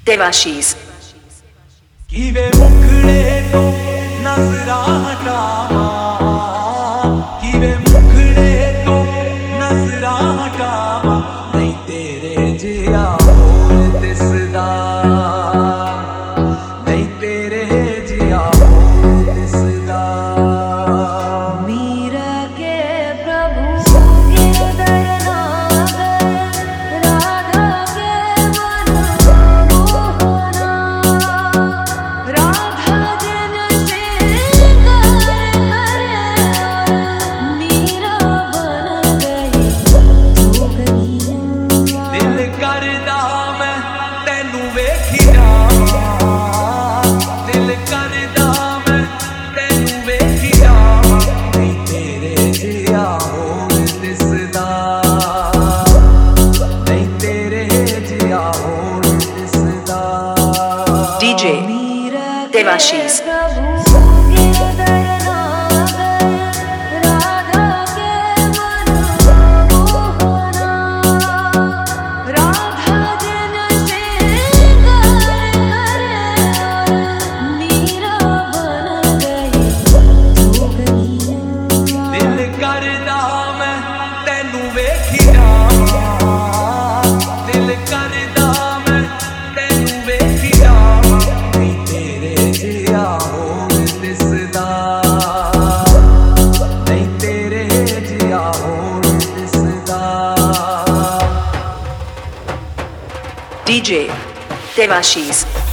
देवाशीष किवे मुखड़े तो नजरा हटावा, किवे मुखड़े तो नजरा हटावा, नहीं तेरे जिया होर दिसदा, नहीं तेरे जिया होर दिसदा। मीरा के प्रभु के दयनागर, राधा के मन मोहना, राधा जिन श्रृंगार करे, मीरा बन गई जोगनिया। दिल करदा मैं तेनू वेखी जावां, दिल करदा मैं तेनू वेखी जावां, नहीं तेरे जिया होर दिसदा, नहीं तेरे जिया होर दिसदा। डीजे देवाशीष दिल करदा मैं तेनू वेखी जावां, दिल करदा मैं तेनू वेखी जावां, नहीं तेरे जिया होर दिसदा, नहीं तेरे जिया होर दिसदा। डीजे देवाशीष